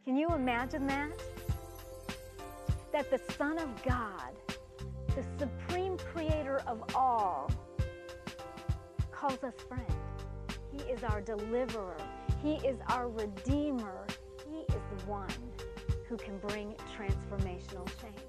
Can you imagine that? That the Son of God, the supreme creator of all, calls us friend. He is our deliverer. He is our redeemer. He is the one who can bring transformational change.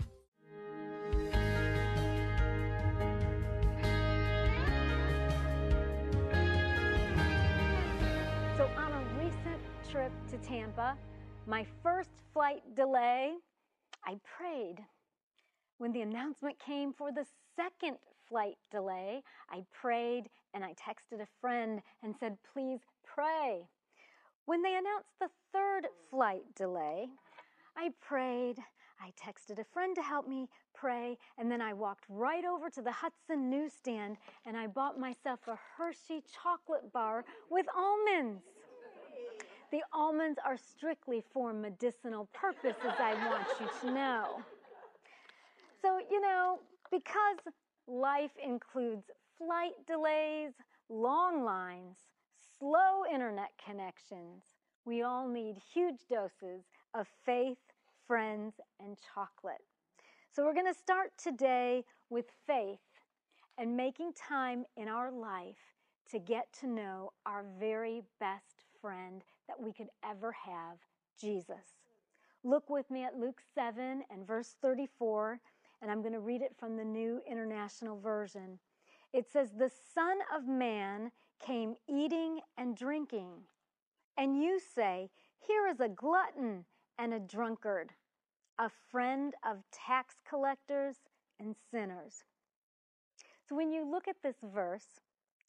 So on a recent trip to Tampa, my first flight delay, I prayed. When the announcement came for the second flight delay, I prayed and I texted a friend and said, please pray. When they announced the third flight delay, I prayed, I texted a friend to help me pray, and then I walked right over to the Hudson newsstand and I bought myself a Hershey chocolate bar with almonds. The almonds are strictly for medicinal purposes, I want you to know. So, because life includes flight delays, long lines, slow internet connections, we all need huge doses of faith, friends, and chocolate. So we're going to start today with faith and making time in our life to get to know our very best friend that we could ever have, Jesus. Look with me at Luke 7 and verse 34, and I'm going to read it from the New International Version. It says, "The Son of Man came eating and drinking, and you say, 'Here is a glutton and a drunkard, a friend of tax collectors and sinners.'" So when you look at this verse,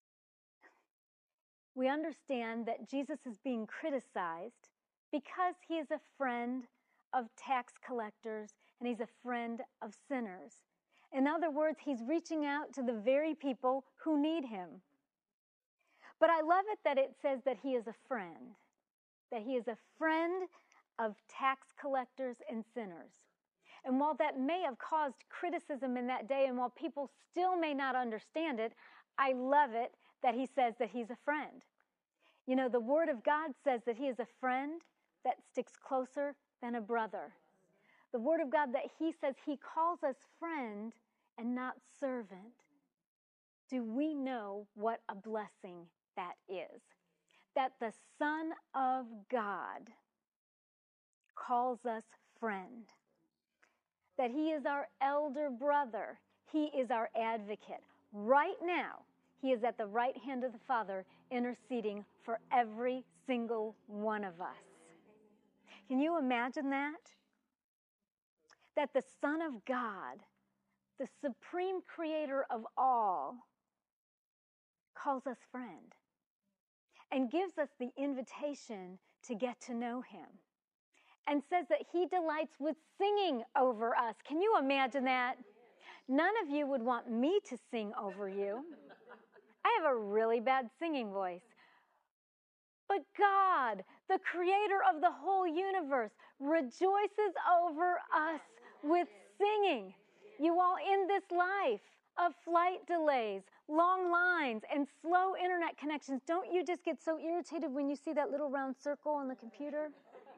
we understand that Jesus is being criticized because he is a friend of tax collectors and he's a friend of sinners. In other words, he's reaching out to the very people who need him. But I love it that it says that he is a friend, that he is a friend of tax collectors and sinners. And while that may have caused criticism in that day, and while people still may not understand it, I love it that he says that he's a friend. The Word of God says that he is a friend that sticks closer than a brother. The Word of God that he says he calls us friend and not servant. Do we know what a blessing that is? That the Son of God calls us friend. That he is our elder brother. He is our advocate. Right now, he is at the right hand of the Father interceding for every single one of us. Can you imagine that? That the Son of God, the supreme creator of all, calls us friend and gives us the invitation to get to know him and says that he delights with singing over us. Can you imagine that? None of you would want me to sing over you. I have a really bad singing voice. But God, the creator of the whole universe, rejoices over us with singing. You all, in this life of flight delays, long lines, and slow internet connections, don't you just get so irritated when you see that little round circle on the computer?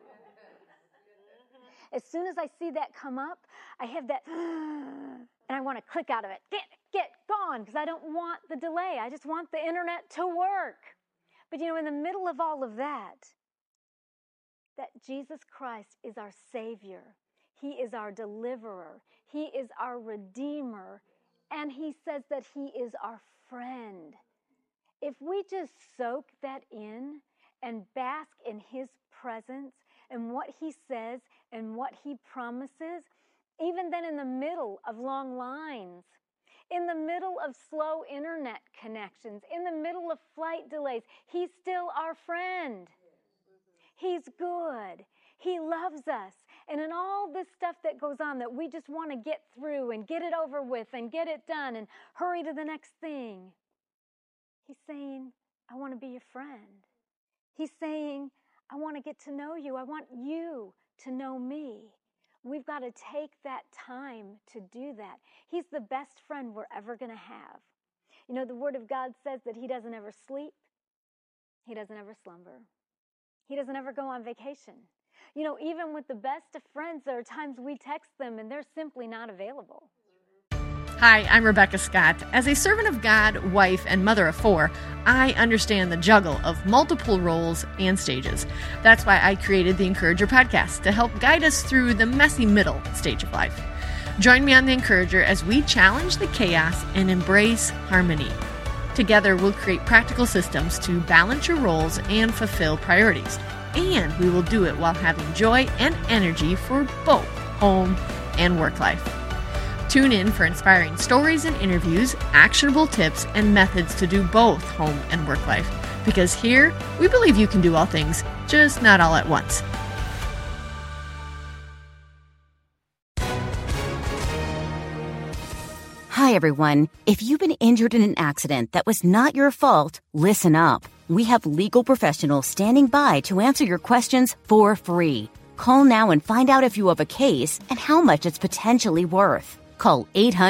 As soon as I see that come up, I have that, and I want to click out of it. Get gone, because I don't want the delay. I just want the internet to work. But in the middle of all of that Jesus Christ is our Savior. He is our deliverer. He is our Redeemer. And he says that he is our friend. If we just soak that in and bask in his presence and what he says and what he promises, even then in the middle of long lines, in the middle of slow internet connections, in the middle of flight delays, he's still our friend. He's good. He loves us. And in all this stuff that goes on that we just want to get through and get it over with and get it done and hurry to the next thing, he's saying, I want to be your friend. He's saying, I want to get to know you. I want you to know me. We've got to take that time to do that. He's the best friend we're ever going to have. The Word of God says that he doesn't ever sleep. He doesn't ever slumber. He doesn't ever go on vacation. You know, even with the best of friends, there are times we text them and they're simply not available. Hi, I'm Rebecca Scott. As a servant of God, wife, and mother of 4, I understand the juggle of multiple roles and stages. That's why I created the Encourager podcast to help guide us through the messy middle stage of life. Join me on the Encourager as we challenge the chaos and embrace harmony. Together, we'll create practical systems to balance your roles and fulfill priorities. And we will do it while having joy and energy for both home and work life. Tune in for inspiring stories and interviews, actionable tips, and methods to do both home and work life. Because here, we believe you can do all things, just not all at once. Hi, everyone. If you've been injured in an accident that was not your fault, listen up. We have legal professionals standing by to answer your questions for free. Call now and find out if you have a case and how much it's potentially worth. Call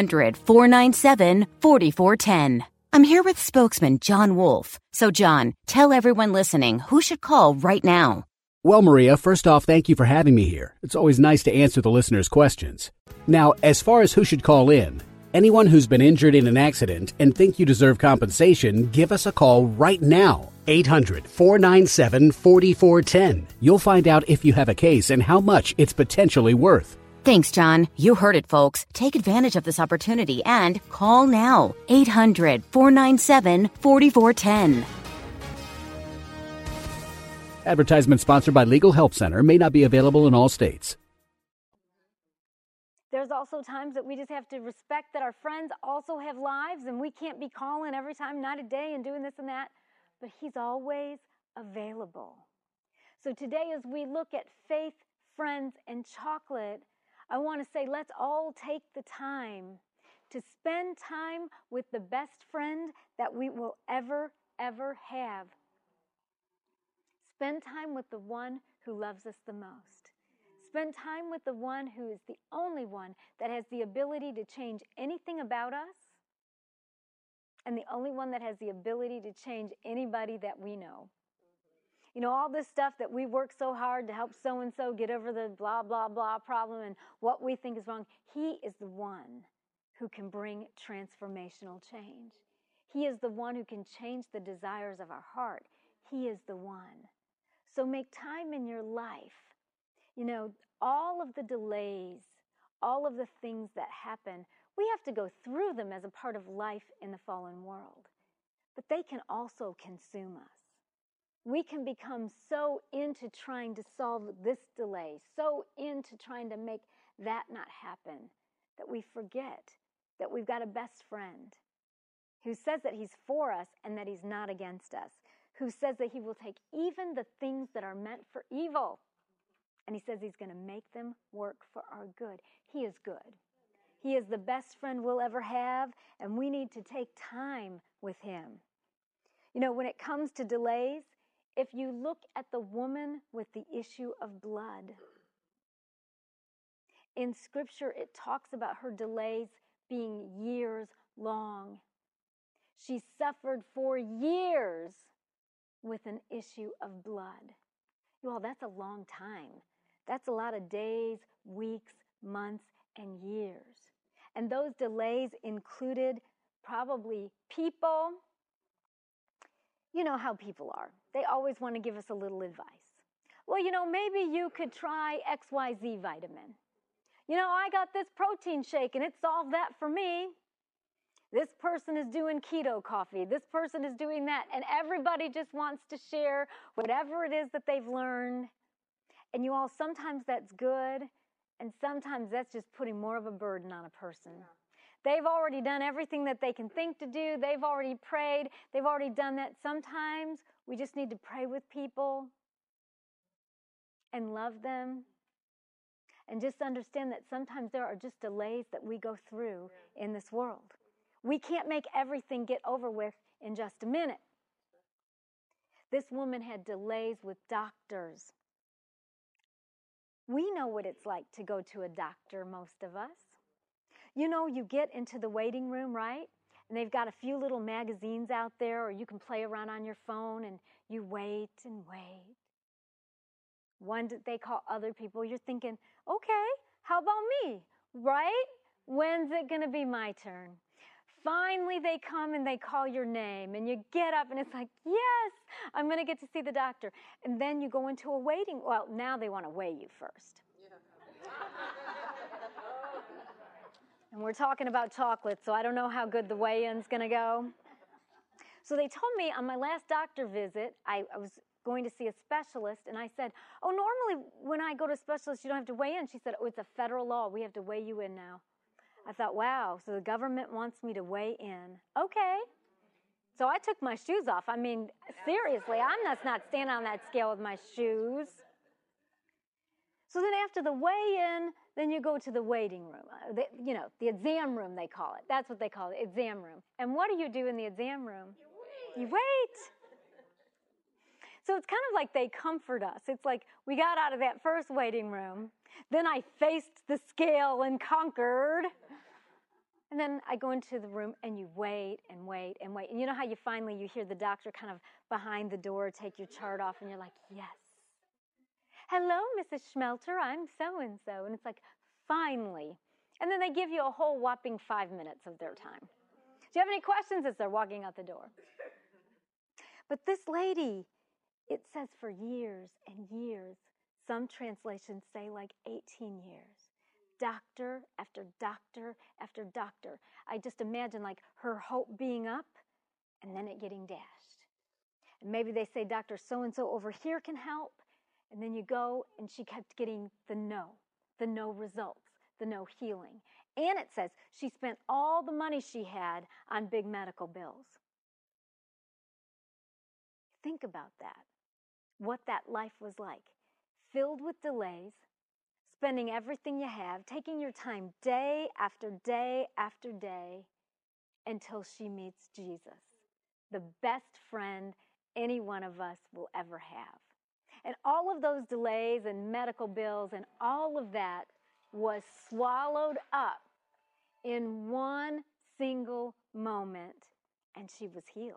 800-497-4410. I'm here with spokesman John Wolf. So, John, tell everyone listening who should call right now. Well, Maria, first off, thank you for having me here. It's always nice to answer the listeners' questions. Now, as far as who should call in, anyone who's been injured in an accident and think you deserve compensation, give us a call right now. 800-497-4410. You'll find out if you have a case and how much it's potentially worth. Thanks, John. You heard it, folks. Take advantage of this opportunity and call now. 800-497-4410. Advertisement sponsored by Legal Help Center. May not be available in all states. There's also times that we just have to respect that our friends also have lives and we can't be calling every time, night and day, and doing this and that. But He's always available. So today, as we look at faith, friends, and chocolate, I want to say let's all take the time to spend time with the best friend that we will ever have. Spend time with the one who loves us the most. Spend time with the one who is the only one that has the ability to change anything about us, and the only one that has the ability to change anybody that we know. You know, all this stuff that we work so hard to help so-and-so get over the blah, blah, blah problem and what we think is wrong. He is the one who can bring transformational change. He is the one who can change the desires of our heart. He is the one. So make time in your life. You know, all of the delays, all of the things that happen, we have to go through them as a part of life in the fallen world. But they can also consume us. We can become so into trying to solve this delay, so into trying to make that not happen, that we forget that we've got a best friend who says that He's for us and that He's not against us, who says that He will take even the things that are meant for evil, and He says He's going to make them work for our good. He is good. He is the best friend we'll ever have, and we need to take time with Him. You know, when it comes to delays, if you look at the woman with the issue of blood, in Scripture it talks about her delays being years long. She suffered for years with an issue of blood. Well, that's a long time. That's a lot of days, weeks, months, and years. And those delays included probably people. You know how people are. They always want to give us a little advice. Well, you know, maybe you could try XYZ vitamin. You know, I got this protein shake and it solved that for me. This person is doing keto coffee. This person is doing that. And everybody just wants to share whatever it is that they've learned. And you all, sometimes that's good. And sometimes that's just putting more of a burden on a person. They've already done everything that they can think to do. They've already prayed. They've already done that. Sometimes we just need to pray with people and love them. And just understand that sometimes there are just delays that we go through in this world. We can't make everything get over with in just a minute. This woman had delays with doctors. We know what it's like to go to a doctor, most of us. You know, you get into the waiting room, right? And they've got a few little magazines out there, or you can play around on your phone and you wait and wait. When did they call other people? You're thinking, okay, how about me, right? When's it going to be my turn? Finally, they come and they call your name, and you get up, and it's like, yes, I'm going to get to see the doctor. And then you go into a waiting. Well, now they want to weigh you first. And we're talking about chocolate, so I don't know how good the weigh-in's going to go. So they told me on my last doctor visit, I was going to see a specialist, and I said, oh, normally when I go to a specialist, you don't have to weigh in. She said, oh, it's a federal law. We have to weigh you in now. I thought, wow, so the government wants me to weigh in. Okay. So I took my shoes off. I mean, seriously, I'm not standing on that scale with my shoes. So then after the weigh-in, then you go to the waiting room. The exam room, they call it. That's what they call it, exam room. And what do you do in the exam room? You wait. So it's kind of like they comfort us. It's like we got out of that first waiting room. Then I faced the scale and conquered. And then I go into the room and you wait and wait and wait. And you know how you hear the doctor kind of behind the door take your chart off and you're like, yes. Hello, Mrs. Schmelter, I'm so-and-so. And it's like, finally. And then they give you a whole whopping 5 minutes of their time. Do you have any questions as they're walking out the door? But this lady, it says for years and years. Some translations say like 18 years. Doctor after doctor after doctor. I just imagine like her hope being up and then it getting dashed. And maybe they say Dr. So-and-so over here can help. And then you go and she kept getting the no results, the no healing. And it says she spent all the money she had on big medical bills. Think about that. What that life was like. Filled with delays, spending everything you have, taking your time day after day after day until she meets Jesus, the best friend any one of us will ever have. And all of those delays and medical bills and all of that was swallowed up in one single moment, and she was healed.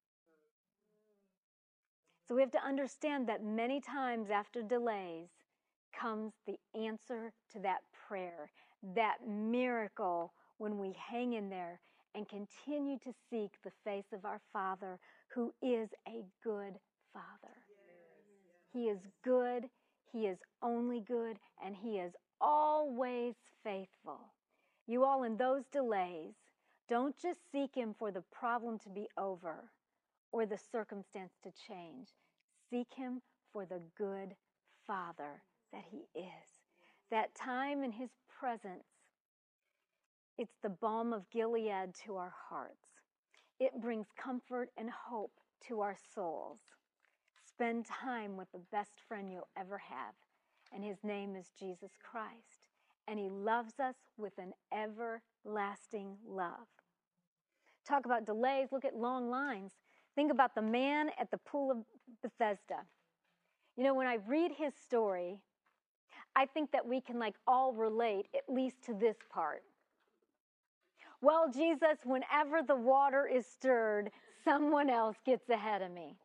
So we have to understand that many times after delays comes the answer to that prayer, that miracle when we hang in there and continue to seek the face of our Father, who is a good Father. He is good, He is only good, and He is always faithful. You all, in those delays, don't just seek Him for the problem to be over or the circumstance to change. Seek Him for the good Father that He is. That time in His presence, it's the balm of Gilead to our hearts. It brings comfort and hope to our souls. Spend time with the best friend you'll ever have, and His name is Jesus Christ. And He loves us with an everlasting love. Talk about delays, look at long lines. Think about the man at the pool of Bethesda. You know, when I read his story, I think that we can all relate at least to this part. Well, Jesus, whenever the water is stirred, someone else gets ahead of me.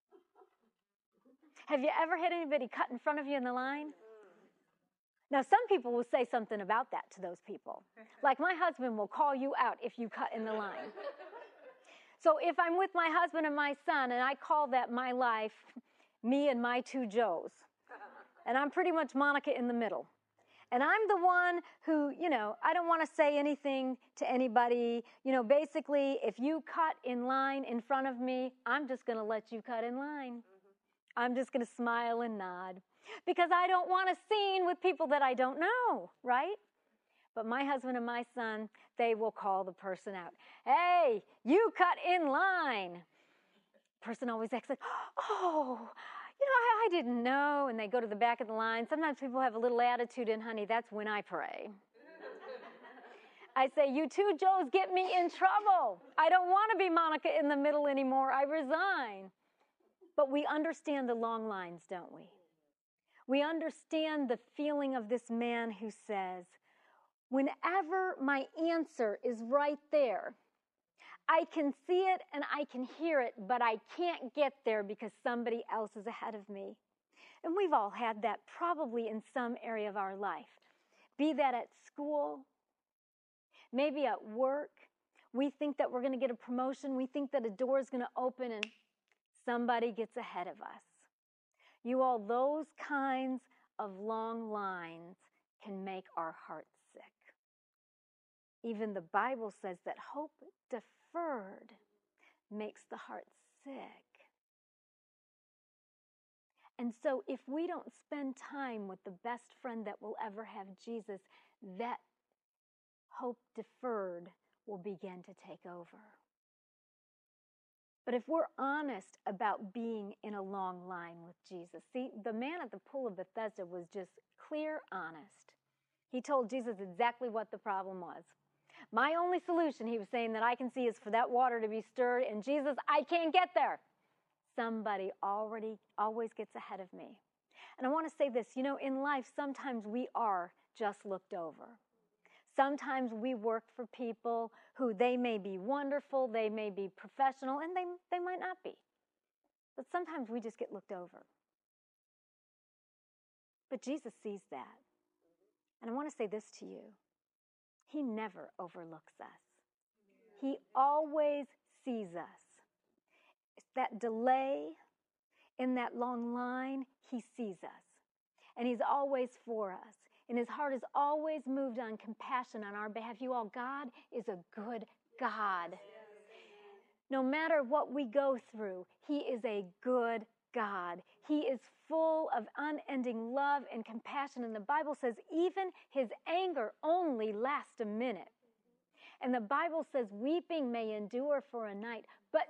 Have you ever had anybody cut in front of you in the line? Now, some people will say something about that to those people. Like my husband will call you out if you cut in the line. So if I'm with my husband and my son and I call that my life, me and my two Joes, and I'm pretty much Monica in the middle. And I'm the one who, I don't want to say anything to anybody. Basically, if you cut in line in front of me, I'm just going to let you cut in line. I'm just going to smile and nod because I don't want a scene with people that I don't know, right? But my husband and my son, they will call the person out. Hey, you cut in line. Person always acts like, oh, I didn't know. And they go to the back of the line. Sometimes people have a little attitude, and honey, that's when I pray. I say, you two Joes get me in trouble. I don't want to be Monica in the middle anymore. I resign. But we understand the long lines, don't we? We understand the feeling of this man who says, whenever my answer is right there, I can see it and I can hear it, but I can't get there because somebody else is ahead of me. And we've all had that probably in some area of our life. Be that at school, maybe at work. We think that we're going to get a promotion. We think that a door is going to open and somebody gets ahead of us. You all, those kinds of long lines can make our hearts sick. Even the Bible says that hope deferred makes the heart sick. And so if we don't spend time with the best friend that will ever have, Jesus, that hope deferred will begin to take over. But if we're honest about being in a long line with Jesus, see, the man at the pool of Bethesda was just clear honest. He told Jesus exactly what the problem was. My only solution, he was saying, that I can see is for that water to be stirred, and Jesus, I can't get there. Somebody always gets ahead of me. And I want to say this, in life, sometimes we are just looked over. Sometimes we work for people who they may be wonderful, they may be professional, and they might not be. But sometimes we just get looked over. But Jesus sees that. And I want to say this to you. He never overlooks us. He always sees us. It's that delay in that long line, he sees us. And he's always for us. And his heart is always moved on compassion on our behalf. You all, God is a good God. No matter what we go through, he is a good God. He is full of unending love and compassion. And the Bible says even his anger only lasts a minute. And the Bible says weeping may endure for a night, but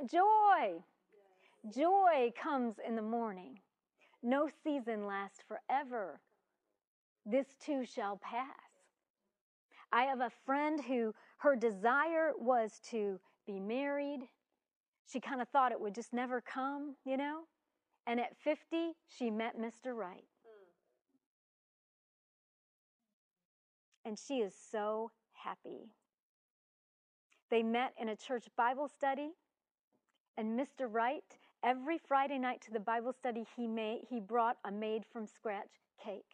joy comes in the morning. No season lasts forever. This too shall pass. I have a friend who her desire was to be married. She kind of thought it would just never come, And at 50, she met Mr. Right. And she is so happy. They met in a church Bible study. And Mr. Right, every Friday night to the Bible study, he brought a made-from-scratch cake.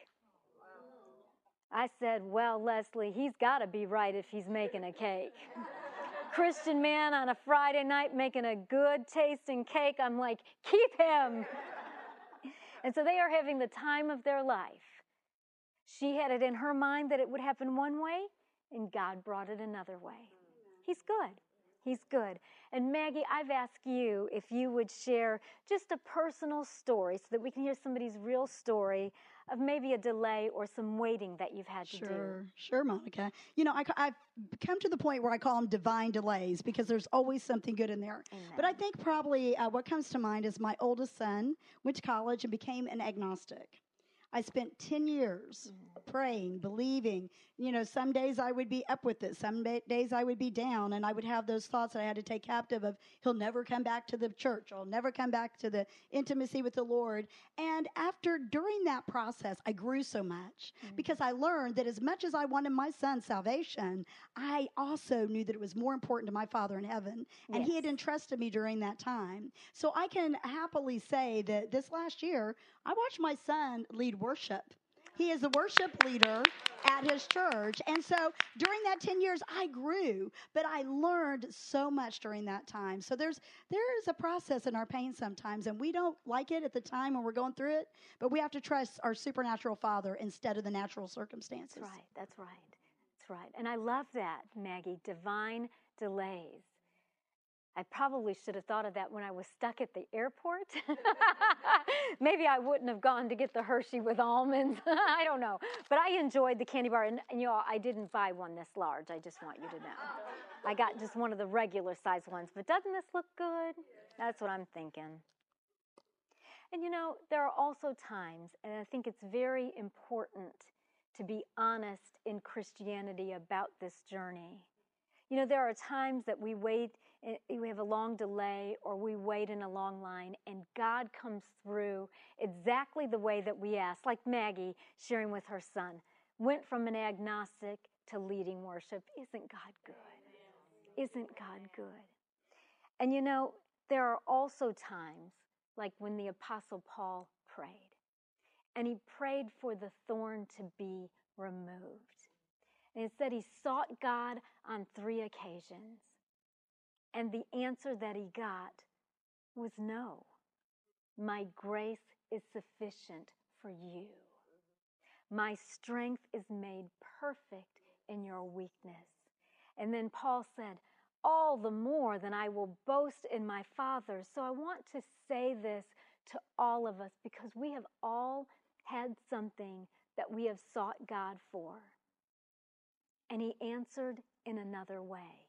I said, well, Leslie, he's got to be right if he's making a cake. Christian man on a Friday night making a good tasting cake. I'm like, keep him. And so they are having the time of their life. She had it in her mind that it would happen one way, and God brought it another way. He's good. He's good. And Maggie, I've asked you if you would share just a personal story so that we can hear somebody's real story of maybe a delay or some waiting that you've had to do. Sure, Monica. I've come to the point where I call them divine delays because there's always something good in there. Amen. But I think probably what comes to mind is my oldest son went to college and became an agnostic. I spent 10 years praying, believing. Some days I would be up with it. Some days I would be down, and I would have those thoughts that I had to take captive of, he'll never come back to the church. I'll never come back to the intimacy with the Lord. And during that process, I grew so much because I learned that as much as I wanted my son's salvation, I also knew that it was more important to my Father in heaven. And he had entrusted me during that time. So I can happily say that this last year, I watched my son lead worship. He is the worship leader at his church. And so during that 10 years, I grew, but I learned so much during that time. So there is a process in our pain sometimes, and we don't like it at the time when we're going through it, but we have to trust our supernatural Father instead of the natural circumstances. That's right. And I love that, Maggie, divine delays. I probably should have thought of that when I was stuck at the airport. Maybe I wouldn't have gone to get the Hershey with almonds. I don't know. But I enjoyed the candy bar. And I didn't buy one this large. I just want you to know. I got just one of the regular size ones. But doesn't this look good? That's what I'm thinking. And there are also times, and I think it's very important to be honest in Christianity about this journey. There are times that we wait, we have a long delay, or we wait in a long line, and God comes through exactly the way that we ask, like Maggie sharing with her son, went from an agnostic to leading worship. Isn't God good? Isn't God good? And there are also times, like when the Apostle Paul prayed. and he prayed for the thorn to be removed. And it said he sought God on 3 occasions. And the answer that he got was no. My grace is sufficient for you. My strength is made perfect in your weakness. And then Paul said, all the more than I will boast in my Father. So I want to say this to all of us because we have all had something that we have sought God for. And he answered in another way.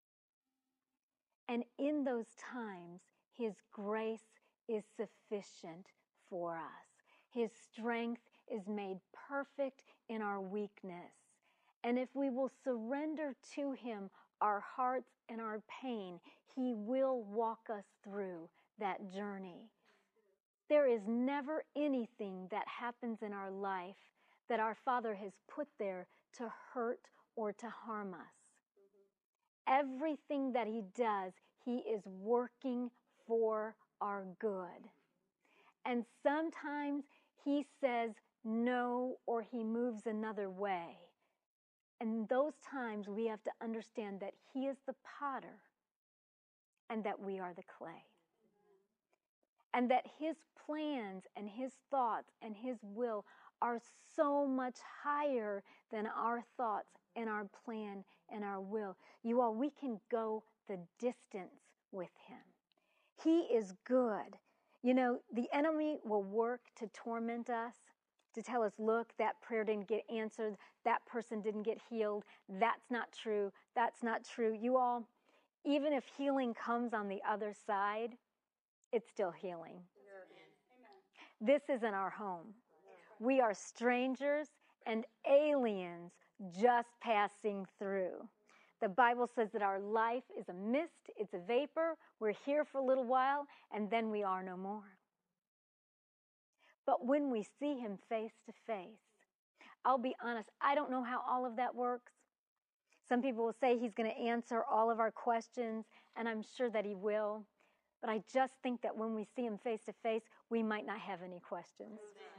And in those times, his grace is sufficient for us. His strength is made perfect in our weakness. And if we will surrender to him our hearts and our pain, he will walk us through that journey. There is never anything that happens in our life that our Father has put there to hurt or to harm us. Everything that he does, he is working for our good. And sometimes he says no, or he moves another way. And those times we have to understand that he is the potter and that we are the clay. And that his plans and his thoughts and his will are so much higher than our thoughts and our plan and our will. You all, we can go the distance with him. He is good. You know, the enemy will work to torment us, to tell us, look, that prayer didn't get answered, that person didn't get healed, that's not true, that's not true. You all, even if healing comes on the other side, it's still healing. This isn't our home. We are strangers and aliens just passing through. The Bible says that our life is a mist, it's a vapor. We're here for a little while, and then we are no more. But when we see him face to face, I'll be honest, I don't know how all of that works. Some people will say he's going to answer all of our questions, and I'm sure that he will. But I just think that when we see him face to face, we might not have any questions.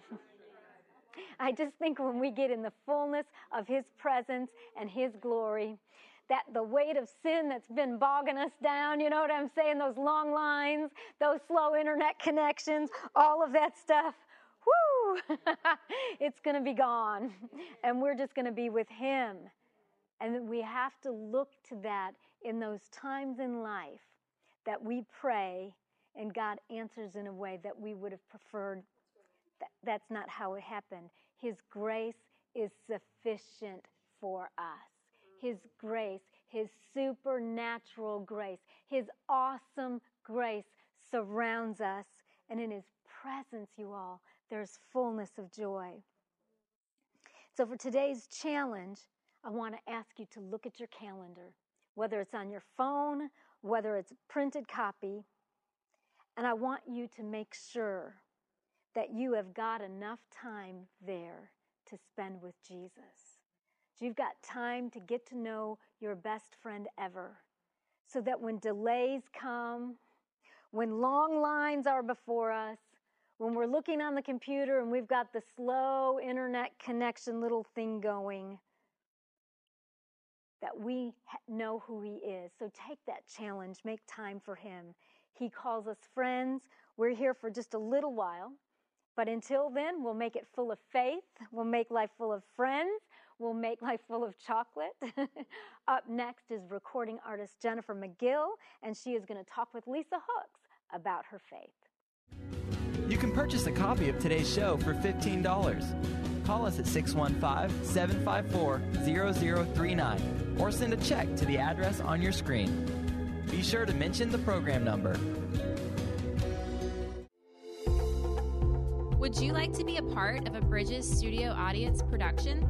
I just think when we get in the fullness of his presence and his glory, that the weight of sin that's been bogging us down, you know what I'm saying, those long lines, those slow internet connections, all of that stuff, whoo, it's going to be gone. And we're just going to be with him. And we have to look to that in those times in life that we pray and God answers in a way that we would have preferred. That's not how it happened. His grace is sufficient for us. His grace, his supernatural grace, his awesome grace surrounds us. And in his presence, you all, there's fullness of joy. So for today's challenge, I want to ask you to look at your calendar, whether it's on your phone, whether it's a printed copy, and I want you to make sure that you have got enough time there to spend with Jesus. So you've got time to get to know your best friend ever, so that when delays come, when long lines are before us, when we're looking on the computer and we've got the slow internet connection little thing going, that we know who he is. So take that challenge, make time for him. He calls us friends. We're here for just a little while. But until then, we'll make it full of faith. We'll make life full of friends. We'll make life full of chocolate. Up next is recording artist Jennifer McGill, and she is going to talk with Lisa Hooks about her faith. You can purchase a copy of today's show for $15. Call us at 615-754-0039 or send a check to the address on your screen. Be sure to mention the program number. Would you like to be a part of a Bridges Studio Audience production?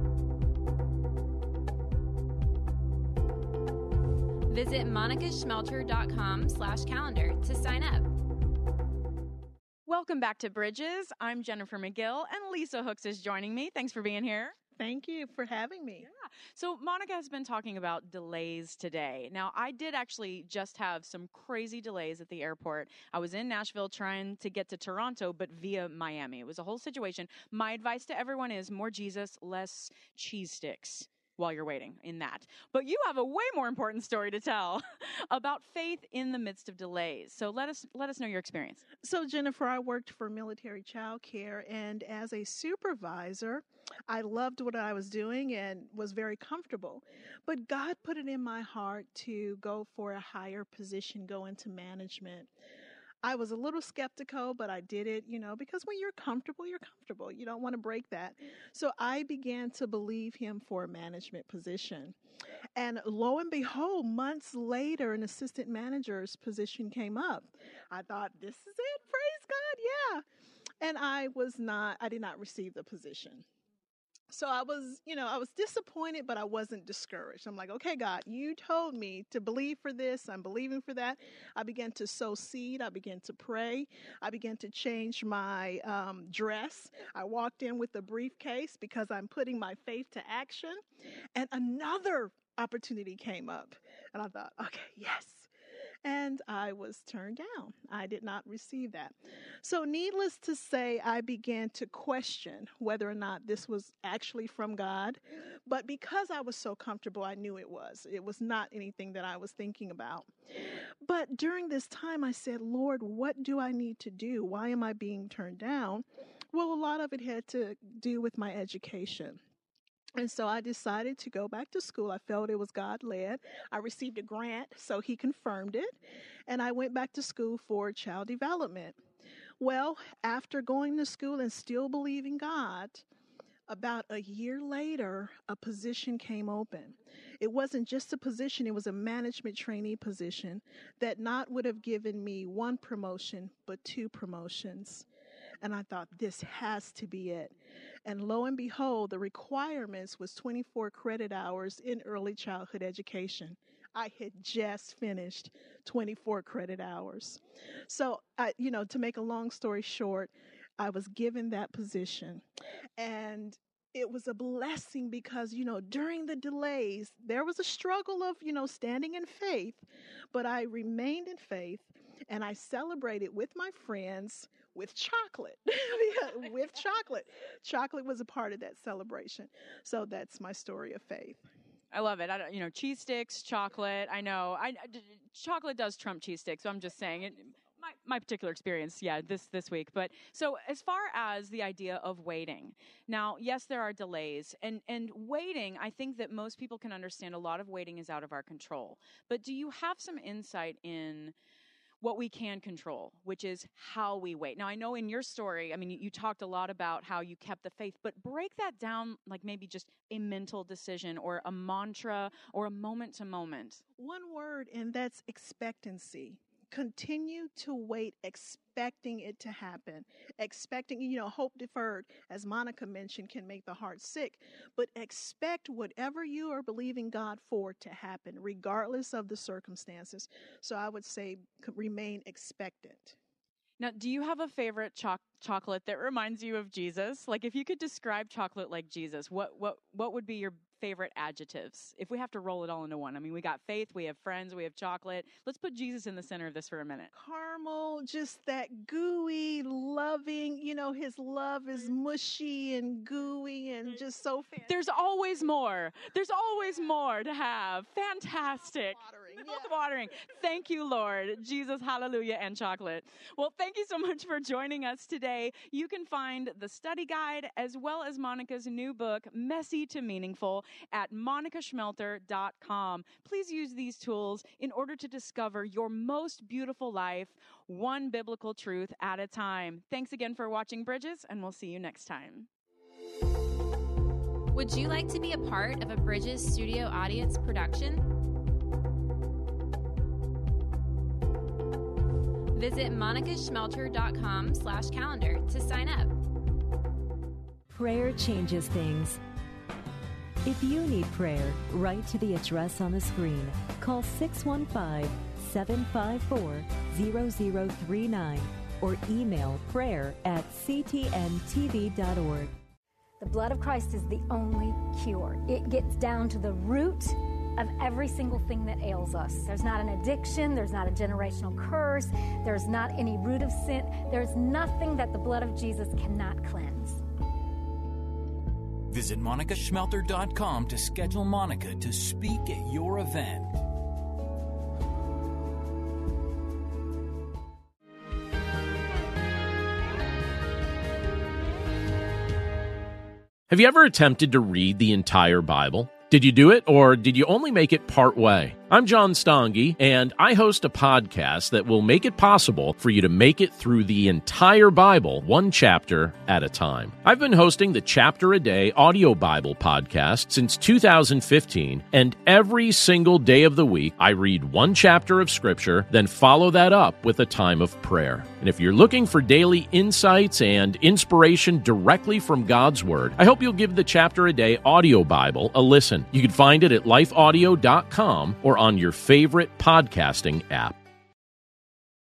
Visit monicaschmelter.com/calendar to sign up. Welcome back to Bridges. I'm Jennifer McGill, and Lisa Hooks is joining me. Thanks for being here. Thank you for having me. Yeah. So Monica has been talking about delays today. Now, I did actually just have some crazy delays at the airport. I was in Nashville trying to get to Toronto, but via Miami. It was a whole situation. My advice to everyone is more Jesus, less cheese sticks while you're waiting in that. But you have a way more important story to tell about faith in the midst of delays. So let us know your experience. So Jennifer, I worked for military child care, and as a supervisor, I loved what I was doing and was very comfortable. But God put it in my heart to go for a higher position, go into management. I was a little skeptical, but I did it, because when you're comfortable, you're comfortable. You don't want to break that. So I began to believe him for a management position. And lo and behold, months later, an assistant manager's position came up. I thought, this is it, praise God, yeah. And I did not receive the position. So I was disappointed, but I wasn't discouraged. I'm like, okay, God, you told me to believe for this. I'm believing for that. I began to sow seed. I began to pray. I began to change my dress. I walked in with a briefcase because I'm putting my faith to action. And another opportunity came up. And I thought, okay, yes. And I was turned down. I did not receive that. So needless to say, I began to question whether or not this was actually from God. But because I was so comfortable, I knew it was. It was not anything that I was thinking about. But during this time, I said, Lord, what do I need to do? Why am I being turned down? Well, a lot of it had to do with my education. And so I decided to go back to school. I felt it was God-led. I received a grant, so he confirmed it. And I went back to school for child development. Well, after going to school and still believing God, about a year later, a position came open. It wasn't just a position, it was a management trainee position that not would have given me one promotion, but 2 promotions. And I thought, this has to be it. And lo and behold, the requirements was 24 credit hours in early childhood education. I had just finished 24 credit hours. So, to make a long story short, I was given that position. And it was a blessing because, during the delays, there was a struggle of, standing in faith. But I remained in faith, and I celebrated with my friends with chocolate. With chocolate. Chocolate was a part of that celebration. So that's my story of faith. I love it. Cheese sticks, chocolate. I know. Chocolate does trump cheese sticks, so I'm just saying it. My particular experience, this week. But so as far as the idea of waiting, now, yes, there are delays. And waiting, I think that most people can understand a lot of waiting is out of our control. But do you have some insight in what we can control, which is how we wait? Now, I know in your story, you talked a lot about how you kept the faith, but break that down like maybe just a mental decision or a mantra or a moment to moment. One word, and that's expectancy. Continue to wait, expecting it to happen. Expecting, hope deferred, as Monica mentioned, can make the heart sick. But expect whatever you are believing God for to happen, regardless of the circumstances. So I would say remain expectant. Now, do you have a favorite chocolate that reminds you of Jesus? Like, if you could describe chocolate like Jesus, what would be your favorite adjectives? If we have to roll it all into one. We got faith, we have friends, we have chocolate. Let's put Jesus in the center of this for a minute. Caramel, just that gooey, loving, his love is mushy and gooey and just so fantastic. There's always more. There's always more to have. Fantastic. Mouth-watering. Thank you, Lord. Jesus, hallelujah, and chocolate. Well, thank you so much for joining us today. You can find the study guide as well as Monica's new book, Messy to Meaningful, at monicaschmelter.com. Please use these tools in order to discover your most beautiful life, one biblical truth at a time. Thanks again for watching Bridges, and we'll see you next time. Would you like to be a part of a Bridges Studio Audience production? Visit monicaschmelter.com/calendar to sign up. Prayer changes things. If you need prayer, write to the address on the screen. Call 615-754-0039 or email prayer@ctntv.org. The blood of Christ is the only cure. It gets down to the root of every single thing that ails us. There's not an addiction, there's not a generational curse, there's not any root of sin. There's nothing that the blood of Jesus cannot cleanse. Visit monicaschmelter.com to schedule Monica to speak at your event. Have you ever attempted to read the entire Bible? Did you do it, or did you only make it part way? I'm John Stange, and I host a podcast that will make it possible for you to make it through the entire Bible, one chapter at a time. I've been hosting the Chapter a Day audio Bible podcast since 2015, and every single day of the week, I read one chapter of Scripture, then follow that up with a time of prayer. And if you're looking for daily insights and inspiration directly from God's Word, I hope you'll give the Chapter a Day audio Bible a listen. You can find it at lifeaudio.com or on your favorite podcasting app.